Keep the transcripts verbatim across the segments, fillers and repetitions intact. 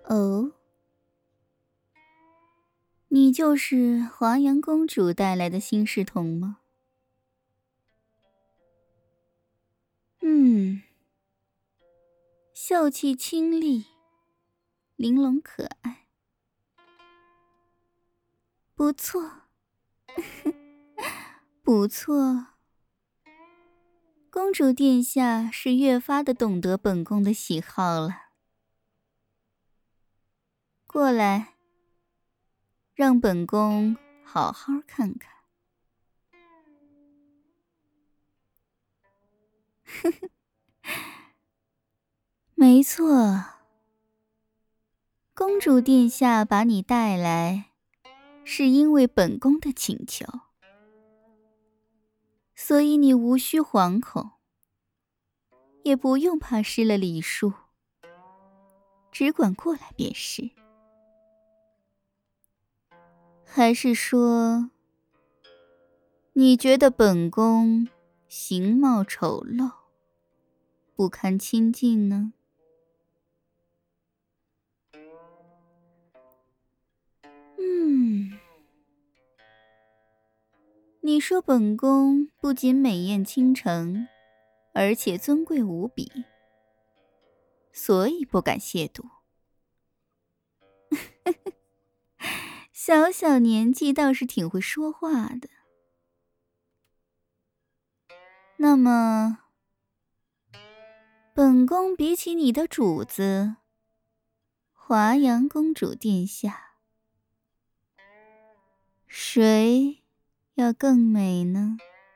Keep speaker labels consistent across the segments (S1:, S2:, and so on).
S1: 哦，你就是华阳公主带来的新侍童吗？嗯，秀气清丽，玲珑可爱，不错，不错。公主殿下是越发的懂得本宫的喜好了。过来，让本宫好好看看。没错，公主殿下把你带来，是因为本宫的请求，所以你无需惶恐，也不用怕失了礼数，只管过来便是。还是说，你觉得本宫形貌丑陋，不堪亲近呢？嗯，你说本宫不仅美艳倾城，而且尊贵无比，所以不敢亵渎。小小年纪倒是挺会说话的。那么，本宫比起你的主子华阳公主殿下，谁要更美呢？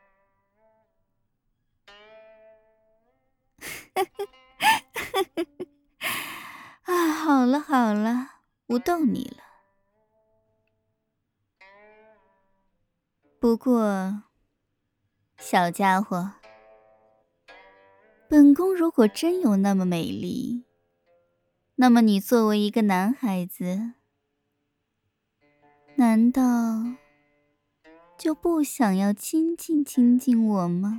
S1: 啊，好了好了，不逗你了。不过，小家伙，本宫如果真有那么美丽，那么你作为一个男孩子，难道就不想要亲近亲近我吗？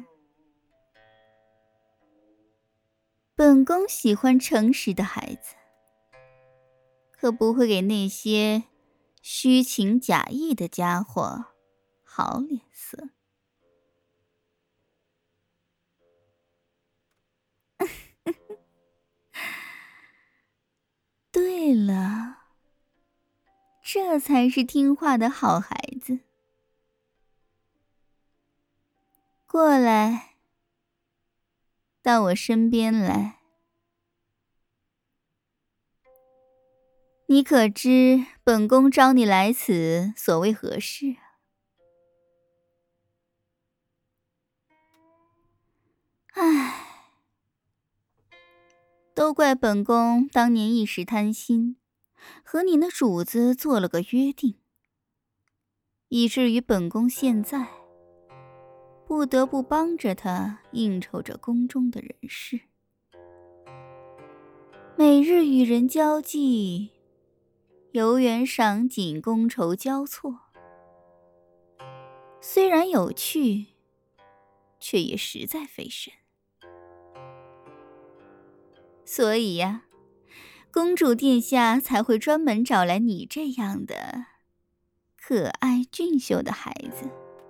S1: 本宫喜欢诚实的孩子，可不会给那些虚情假意的家伙好脸色。对了，这才是听话的好孩子。过来，到我身边来。你可知本宫招你来此所为何事啊？唉，都怪本宫当年一时贪心，和你那主子做了个约定，以至于本宫现在不得不帮着他应酬着宫中的人事，每日与人交际，游园赏景，觥筹交错。虽然有趣，却也实在费神。所以呀，公主殿下才会专门找来你这样的可爱俊秀的孩子，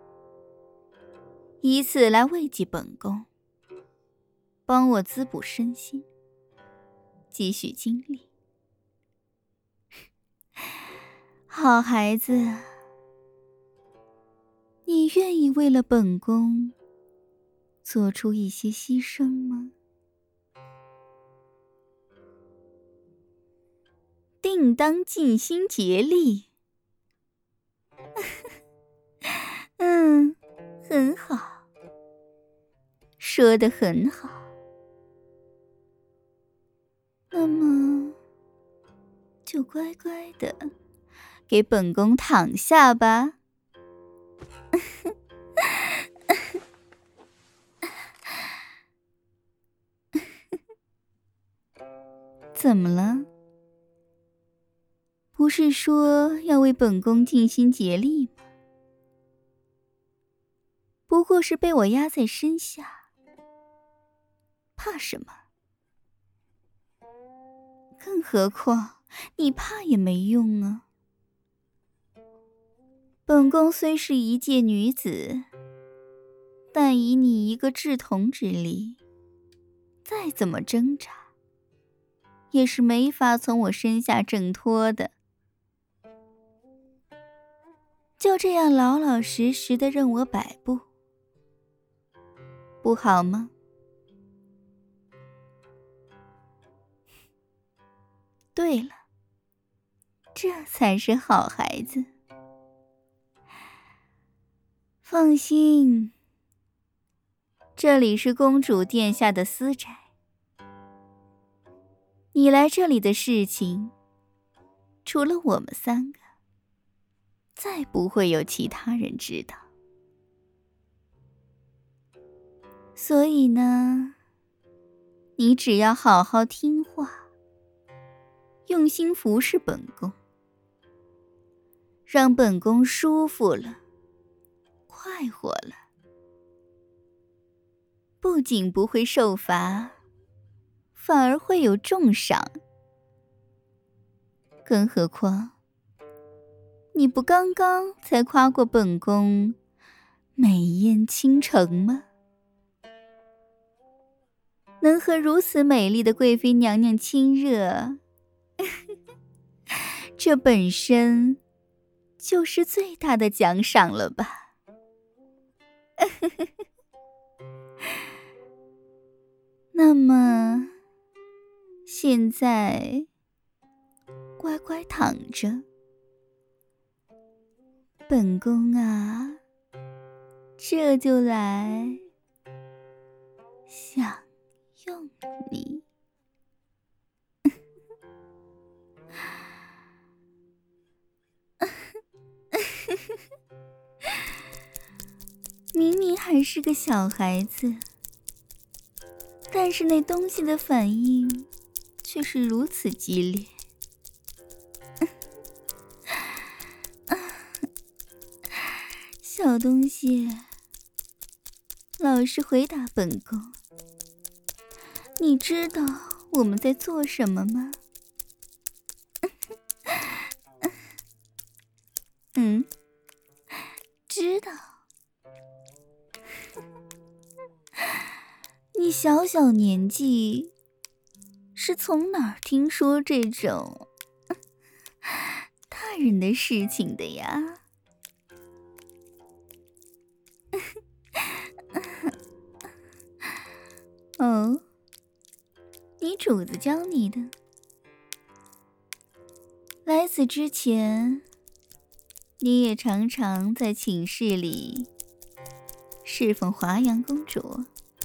S1: 以此来慰藉本宫，帮我滋补身心，积蓄精力。好孩子，你愿意为了本宫做出一些牺牲吗？定当尽心竭力。嗯，很好，说得很好。那么，就乖乖的给本宫躺下吧。怎么了？不是说要为本宫尽心竭力吗？不过是被我压在身下，怕什么？更何况， 你怕也没用啊。本宫虽是一介女子，但以你一个稚童之力，再怎么挣扎，也是没法从我身下挣脱的。就这样老老实实的任我摆布，不好吗？对了，这才是好孩子。放心，这里是公主殿下的私宅，你来这里的事情，除了我们三个，再不会有其他人知道。所以呢，你只要好好听话，用心服侍本宫，让本宫舒服了，快活了，不仅不会受罚，反而会有重赏。更何况，你不刚刚才夸过本宫美艳倾城吗？能和如此美丽的贵妃娘娘亲热，这本身就是最大的奖赏了吧？那么，现在乖乖躺着，本宫啊，这就来享用你。明明还是个小孩子，但是那东西的反应却是如此激烈。小东西，老实回答本宫，你知道我们在做什么吗？嗯，知道。你小小年纪，是从哪儿听说这种大人的事情的呀？哦，你主子教你的？来此之前，你也常常在寝室里侍奉华阳公主。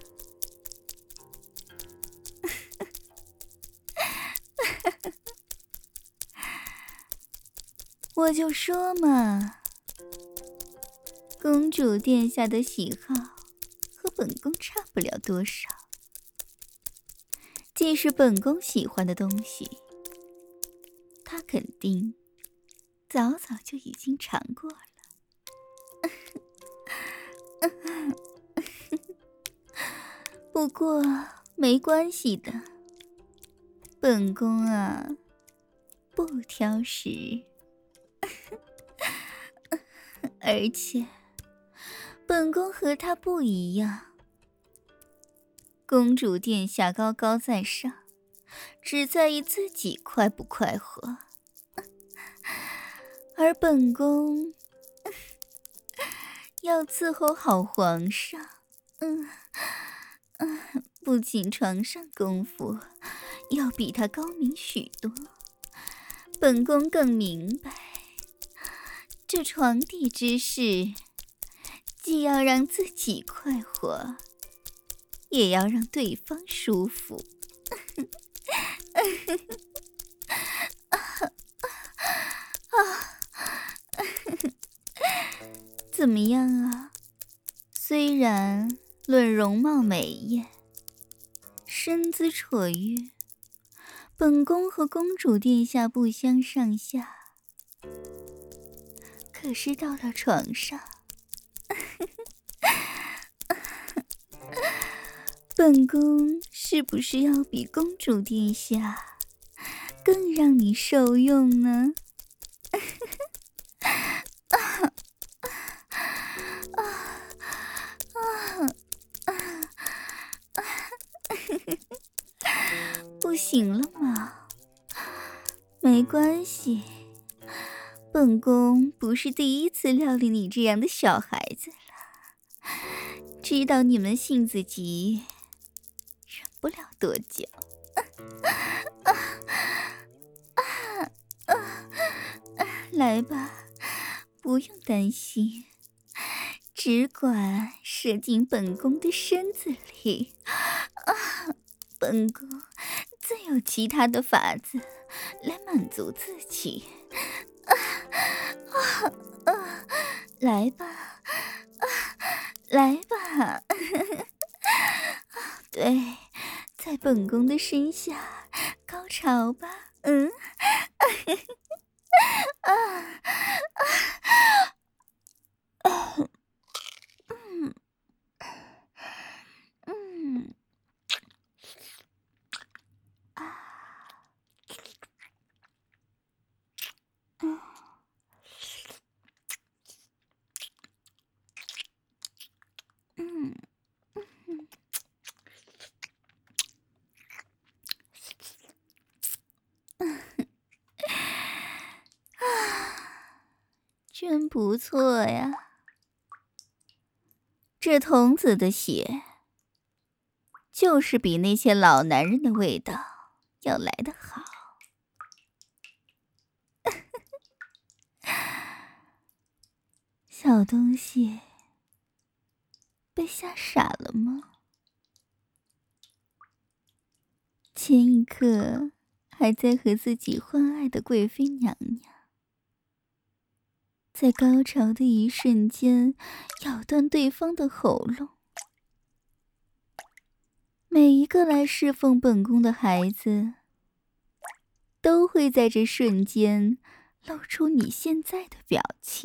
S1: 我就说嘛，公主殿下的喜好和本宫差不了多少，既是本宫喜欢的东西，她肯定早早就已经尝过了。不过没关系的，本宫啊，不挑食。而且本宫和她不一样，公主殿下高高在上，只在意自己快不快活，而本宫要伺候好皇上。嗯嗯，不仅床上功夫要比他高明许多，本宫更明白，这床笫之事，既要让自己快活，也要让对方舒服。怎么样啊？虽然论容貌美艳，身姿绰约，本宫和公主殿下不相上下，可是到了床上，本宫是不是要比公主殿下更让你受用呢。不行了吗？没关系，本宫不是第一次料理你这样的小孩子了，知道你们性子急，忍不了多久。来吧，不用担心，只管射进本宫的身子里，啊，本宫自有其他的法子来满足自己。啊啊啊！来吧，啊，来吧！对，在本宫的身下高潮吧，嗯。啊啊啊！嗯嗯啊嗯嗯嗯，啊，真不错呀！这童子的血，就是比那些老男人的味道要来得好。小东西，被吓傻了吗？前一刻还在和自己欢爱的贵妃娘娘，在高潮的一瞬间咬断对方的喉咙。每一个来侍奉本宫的孩子，都会在这瞬间露出你现在的表情，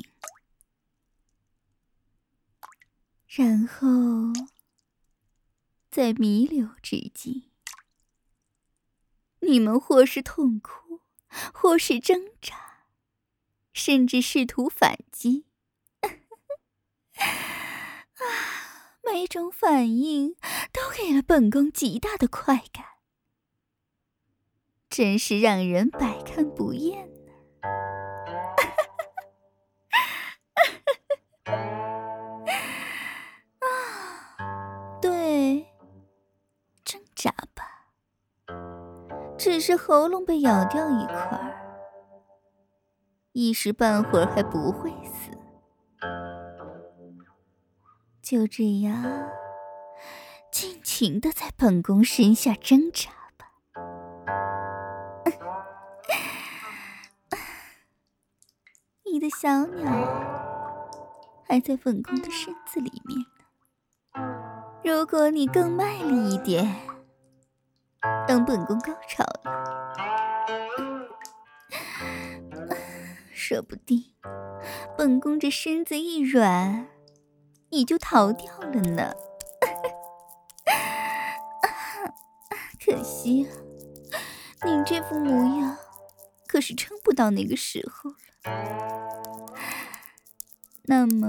S1: 然后在弥留之际，你们或是痛哭，或是挣扎，甚至试图反击。啊，每种反应都给了本宫极大的快感，真是让人百看不厌呢。啊，对，挣扎吧，只是喉咙被咬掉一块，一时半会儿还不会死。就这样，尽情地在本宫身下挣扎吧。你的小鸟还在本宫的身子里面呢。如果你更卖力一点，让本宫高潮了，说不定本宫这身子一软，你就逃掉了呢。可惜啊，你这副模样可是撑不到那个时候了。那么，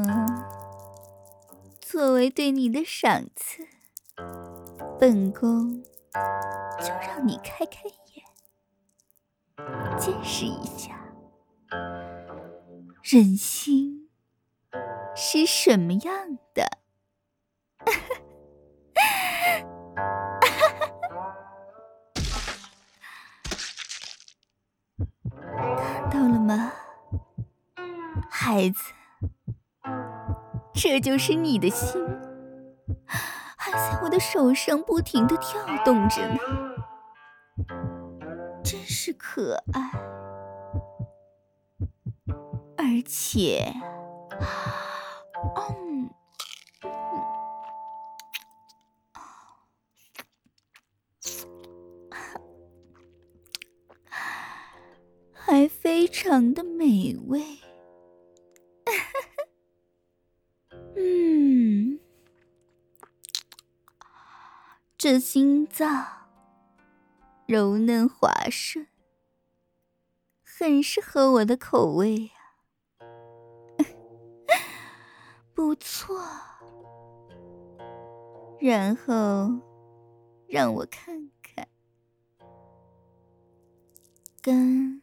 S1: 作为对你的赏赐，本宫就让你开开眼，见识一下人心是什么样的。看到了吗，孩子？这就是你的心，还在我的手上不停地跳动着呢，真是可爱。而且，嗯，还非常的美味。嗯，这心脏柔嫩滑顺， 很是合我的口味呀、啊。不错，然后让我看看，肝、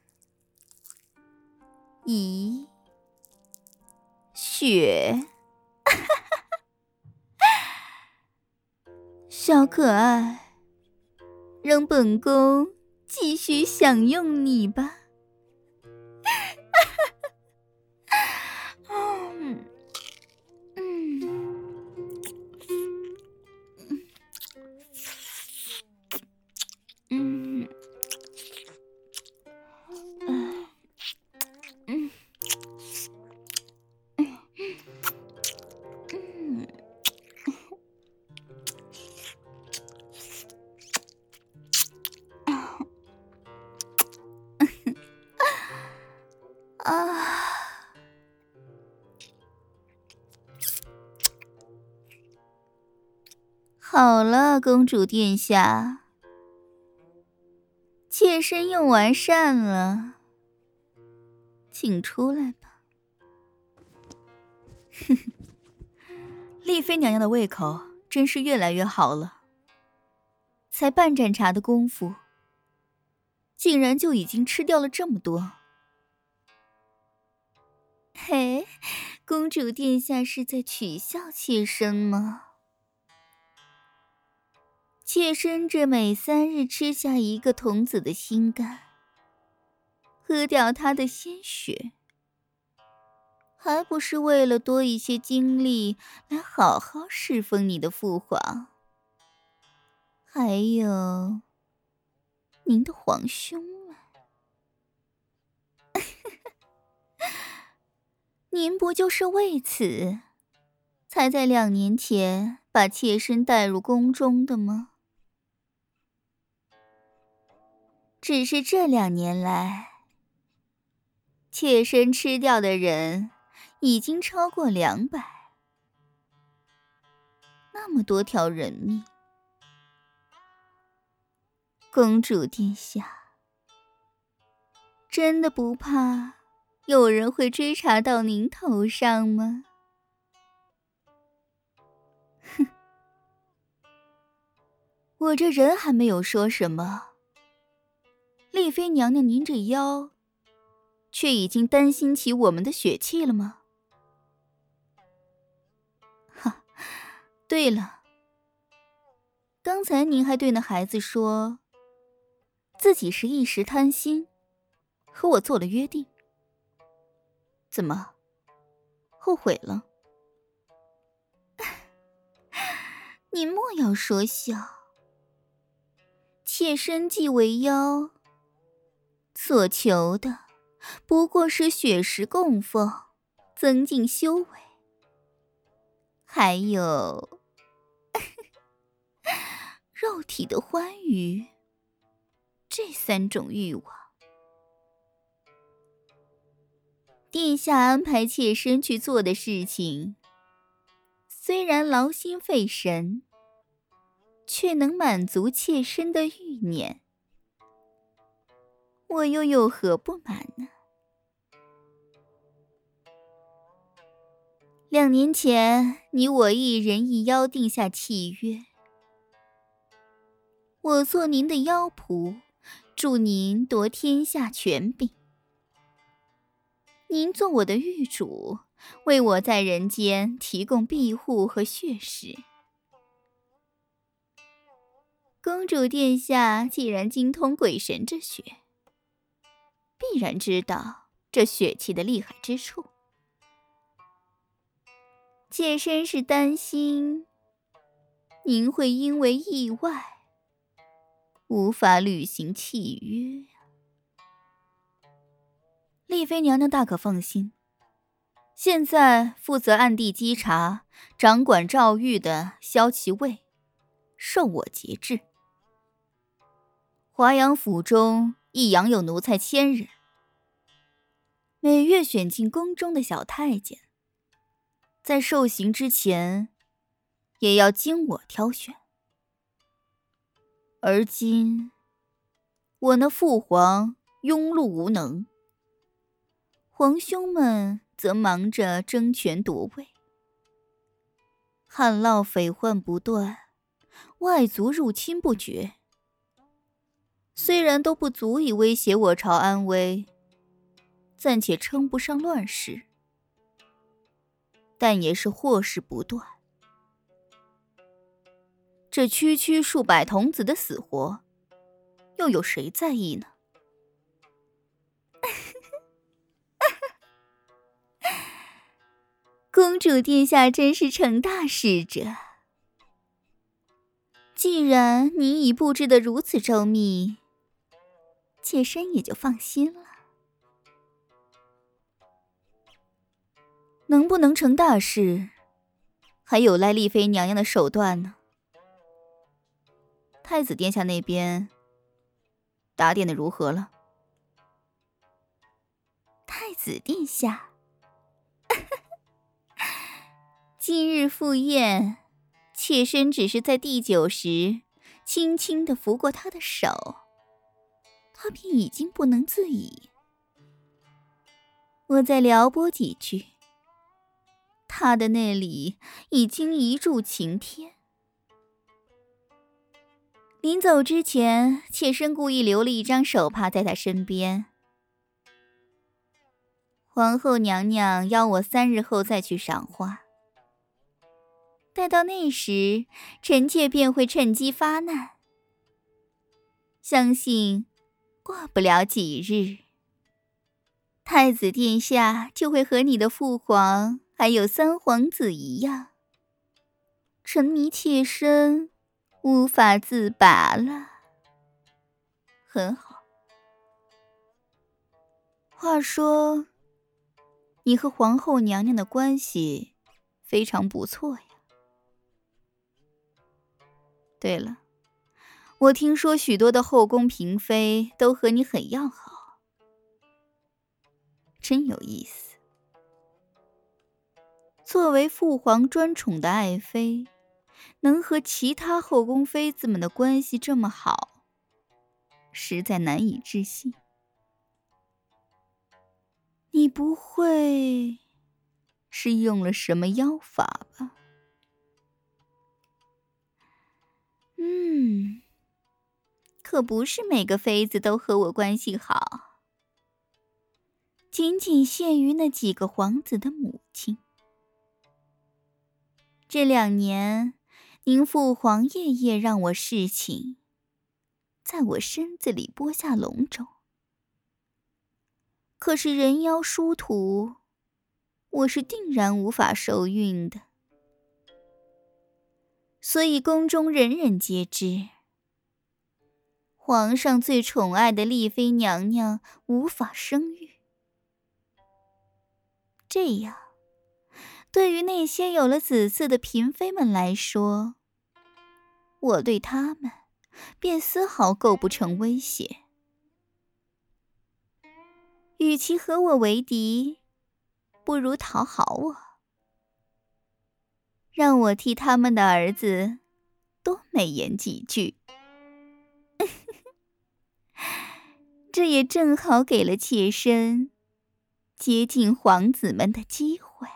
S1: 胰、血。小可爱，让本宫继续享用你吧。嗯嗯嗯嗯嗯啊！好了，公主殿下，妾身用完膳了，请出来吧。哼哼，丽妃娘娘的胃口真是越来越好了，才半盏茶的功夫，竟然就已经吃掉了这么多。嘿，公主殿下是在取笑妾身吗？妾身这每三日吃下一个童子的心肝，喝掉他的鲜血，还不是为了多一些精力来好好侍奉你的父皇，还有您的皇兄们。您不就是为此才在两年前把妾身带入宫中的吗？只是这两年来，妾身吃掉的人已经超过两百，那么多条人命。公主殿下，真的不怕有人会追查到您头上吗？哼，我这人还没有说什么，丽妃娘娘您这腰却已经担心起我们的血气了吗？哈，对了，刚才您还对那孩子说自己是一时贪心，和我做了约定，怎么后悔了？你莫要说笑，妾身既为妖，所求的不过是血食供奉，增进修为，还有肉体的欢愉，这三种欲望。殿下安排妾身去做的事情，虽然劳心费神，却能满足妾身的欲念，我又有何不满呢？两年前，你我一人一妖定下契约，我做您的妖仆，助您夺天下权柄；您做我的御主，为我在人间提供庇护和血食。公主殿下既然精通鬼神之学，必然知道这血气的厉害之处。妾身是担心您会因为意外无法履行契约。丽妃娘娘大可放心，现在负责暗地稽查、掌管诏狱的萧其卫，受我节制。华阳府中亦养有奴才千人，每月选进宫中的小太监，在受刑之前，也要经我挑选。而今，我那父皇庸碌无能， 皇兄们则忙着争权夺位，旱涝匪患不断，外族入侵不绝。虽然都不足以威胁我朝安危，暂且称不上乱世，但也是祸事不断。这区区数百童子的死活，又有谁在意呢？公主殿下真是成大事者。既然你已布置得如此周密，妾身也就放心了。能不能成大事，还有赖丽妃娘娘的手段呢。太子殿下那边打点的如何了？太子殿下今日赴宴，妾身只是在第九时轻轻地拂过他的手，他便已经不能自已。我再撩拨几句，他的那里已经一柱擎天。临走之前，妾身故意留了一张手帕在他身边。皇后娘娘邀我三日后再去赏花，待到那时，臣妾便会趁机发难。相信过不了几日，太子殿下就会和你的父皇还有三皇子一样，沉迷妾身，无法自拔了。很好。话说，你和皇后娘娘的关系非常不错呀。对了，我听说许多的后宫嫔妃都和你很要好，真有意思。作为父皇专宠的爱妃，能和其他后宫妃子们的关系这么好，实在难以置信。你不会是用了什么妖法吧？嗯，可不是每个妃子都和我关系好，仅仅限于那几个皇子的母亲。这两年，您父皇夜夜让我侍寝，在我身子里播下龙种。可是人妖殊途，我是定然无法受孕的。所以宫中人人皆知，皇上最宠爱的丽妃娘娘无法生育。这样，对于那些有了子嗣的嫔妃们来说，我对她们便丝毫构不成威胁。与其和我为敌，不如讨好我，让我替他们的儿子多美言几句。这也正好给了妾身接近皇子们的机会。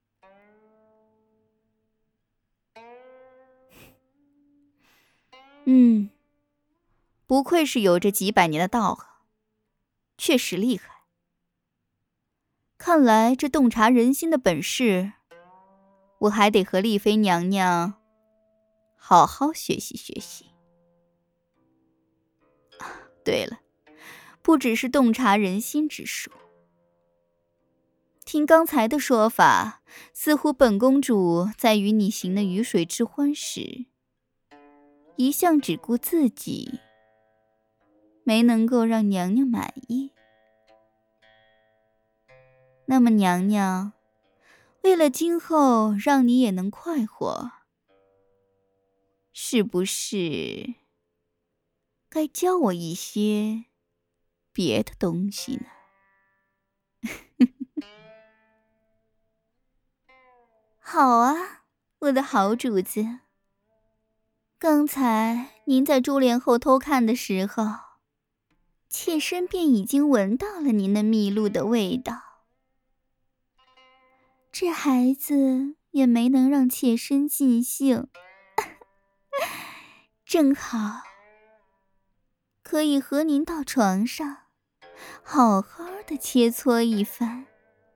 S1: 嗯，不愧是有着几百年的道行，确实厉害。看来这洞察人心的本事，我还得和丽妃娘娘好好学习学习。啊，对了，不只是洞察人心之术。听刚才的说法，似乎本公主在与你行的鱼水之欢时，一向只顾自己，没能够让娘娘满意。那么娘娘，为了今后让你也能快活，是不是该教我一些别的东西呢？好啊，我的好主子。刚才您在珠帘后偷看的时候，妾身便已经闻到了您的蜜露的味道。 这孩子也没能让妾身尽兴，正好可以和您到床上好好的切磋一番。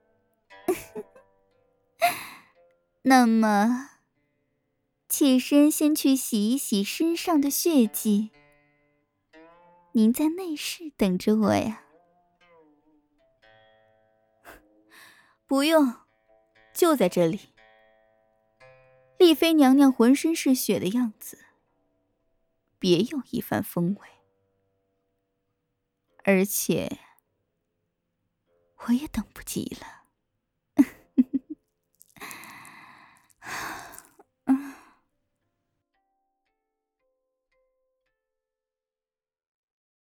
S1: 那么妾身先去洗一洗身上的血迹，您在内室等着我呀。
S2: 不用，就在这里。丽妃娘娘浑身是血的样子，别有一番风味。而且我也等不及了。